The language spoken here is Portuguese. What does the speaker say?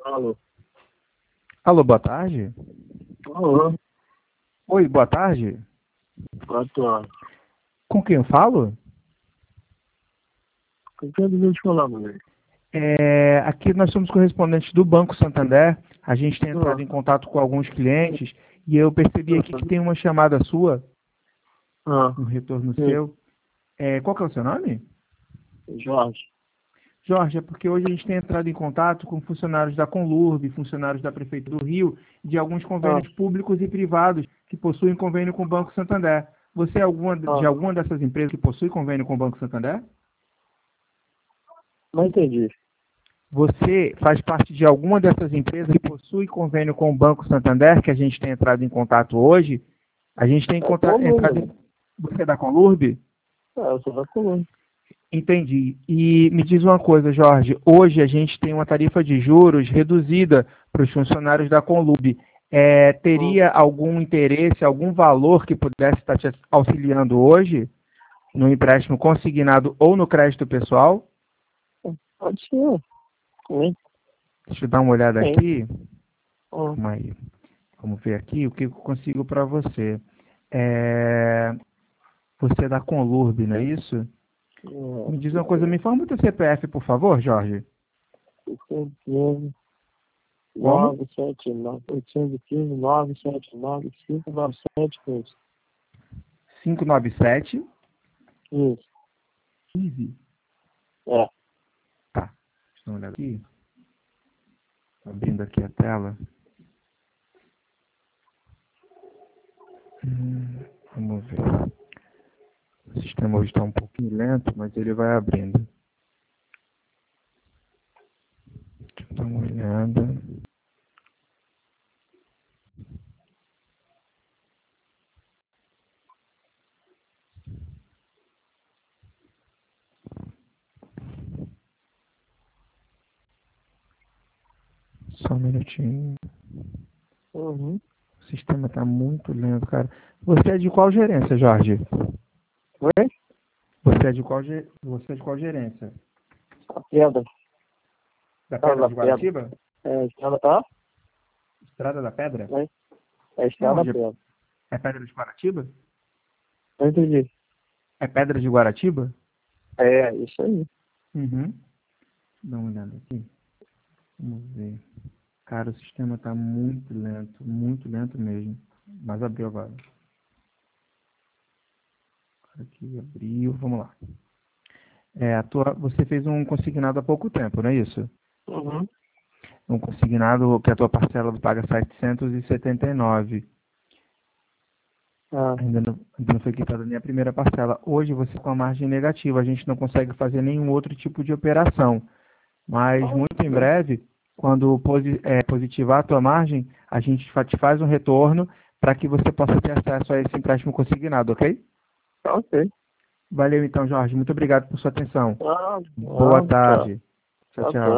Alô. Alô, boa tarde. Alô. Oi, boa tarde. 4 horas. Com quem eu falo? Com quem eu te falar, moleque? Aqui nós somos correspondentes do Banco Santander. A gente tem entrado Ah, em contato com alguns clientes e eu percebi aqui que tem uma chamada sua, ah, um retorno sim. seu. Qual que é o seu nome? Jorge. Jorge, é porque hoje a gente tem entrado em contato com funcionários da Conlurb, funcionários da Prefeitura do Rio, de alguns Ah, convênios públicos e privados que possuem convênio com o Banco Santander. Você é de ah, alguma dessas empresas que possui convênio com o Banco Santander? não entendi. Você faz parte de alguma dessas empresas que possui convênio com o Banco Santander, que a gente tem entrado em contato hoje? A gente tem É comum, entrado né? em... Você é da Conlurb? Eu sou da coluna. Entendi. E me diz uma coisa, Jorge. Hoje a gente tem uma tarifa de juros reduzida para os funcionários da Conlurb. Ah, Teria algum interesse, algum valor que pudesse estar te auxiliando hoje no empréstimo consignado ou no crédito pessoal? pode ser. Sim. Deixa eu dar uma olhada Sim. aqui. Ah, Calma aí. Vamos ver aqui o que eu consigo para você. É, Você é da Conlurb, não é isso? Me diz uma coisa, me informa o teu CPF, por favor, Jorge. 815, Como? 979, 815, 979, 59715. 597 Isso. 15. É. Tá. Deixa eu dar uma olhada aqui. Abrindo aqui a tela. Vamos ver. O sistema hoje está um pouquinho lento, mas ele vai abrindo. Deixa eu dar uma olhada. Só um minutinho. Uhum. O sistema está muito lento, cara. Você é de qual gerência, Jorge? Oi? Você é de qual gerência? A pedra. Da Estrada Pedra da de pedra. Guaratiba? É, estrada, tá? Estrada da Pedra? É, é É estrada da onde? pedra. É Pedra de Guaratiba? Não entendi. É Pedra de Guaratiba? É, isso aí. Uhum. Dá uma olhada aqui. Vamos ver. Cara, o sistema está muito lento mesmo. Mas abriu agora. Aqui abriu, vamos lá. Você fez um consignado há pouco tempo, não é isso? Uhum. Um consignado que a tua parcela do paga 779. Ah, Ainda não foi quitada nem a primeira parcela. Hoje você com a margem negativa, a gente não consegue fazer nenhum outro tipo de operação. Mas muito em ok. breve, quando positivar a tua margem, a gente te faz um retorno para que você possa ter acesso a esse empréstimo consignado, ok? Tá ok. Valeu então, Jorge. Muito obrigado por sua atenção. Ah, Boa tchau. tarde. Tchau, Tchau, tchau. tchau.